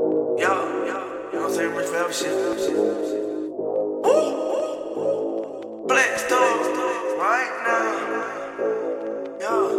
Yo, you know what I'm saying? Rich forever shit. Blackstone, right now.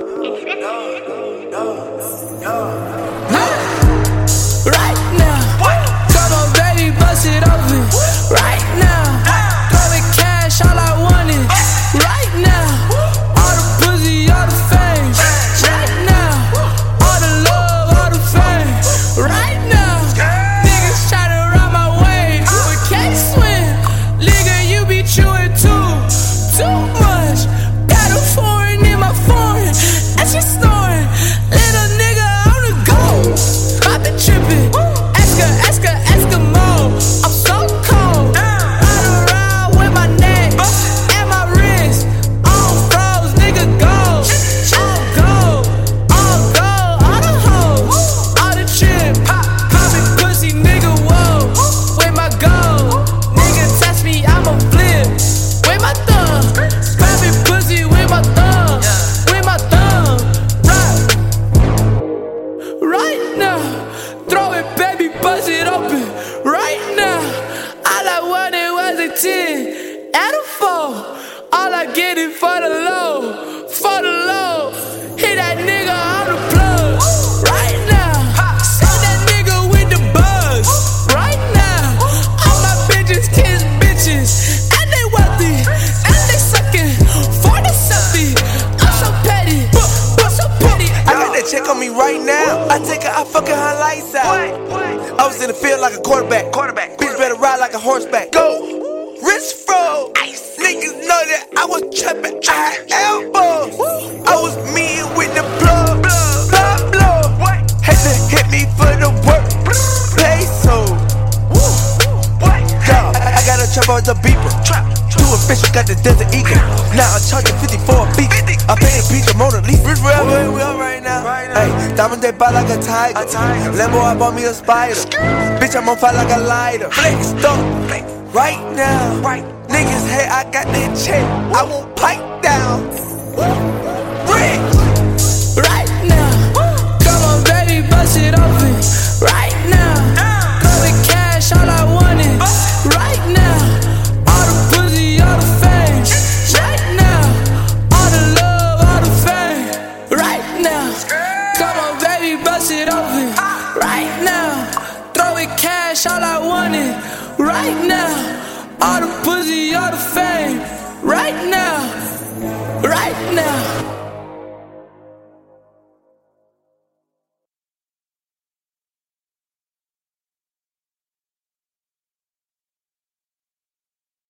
Right now. Come on, baby, bust it open. Right now. Throwing cash, all I want is right now. All the pussy, all the fame. Right now. All the love, all the fame. Right now. Niggas tryna ride my wave, but can't swim. Nigga, you be chewing too much. Got a foreign in my foreign, and she snoring. Little nigga on the go. I been trippin'. Eskimo. I'm so cold. Ride around with my neck and my wrist. All froze, nigga gold. All the hoes, all the trip. Poppin' pussy, nigga, whoa. With my gold. Nigga test me, I'ma flip. With my thumb. Poppin' pussy with my thumb. With my thumb. Right now. Throw it, baby, bust it open. Right now. All I wanted was a 10 and a 4. All I get is for the low. For the low. Hit that nigga on the plug. Right now. Send that nigga with the buzz. Right now. All my bitches kiss bitches. And they wealthy. And they sucking. 40-something. I'm so petty. I'm so petty. I got that check on me right now. I take her, I fucking her lights out. I was in the field like a quarterback. Bitch better ride like a horseback. Go, wrist froze. Niggas know that I was trapping. I had elbows. I was mean with the blood. Had to hit me for the work. Peso. I got a trap on the beeper. Two officials got the Desert Eagle. Now I'm charging 50 for a beat. I paid a piece of Mona Lisa. Rich forever, we on right now. Hey, diamond they buy like a tiger. Lambo, I bought me a spider. Bitch, I'm on fire like a lighter. Blackstone, right now. Niggas hate, I got that check. I won't pipe down. Rich. Right now. Come on, baby, bust it open. Right now. Throwing cash, all I want is right now. All the pussy, all the fame. Right now. All the love, all the fame. Right now. Come on, baby, bust it open. Right now. Throwing cash, all I want is right now. All the pussy, all the fame. Right now. Right now.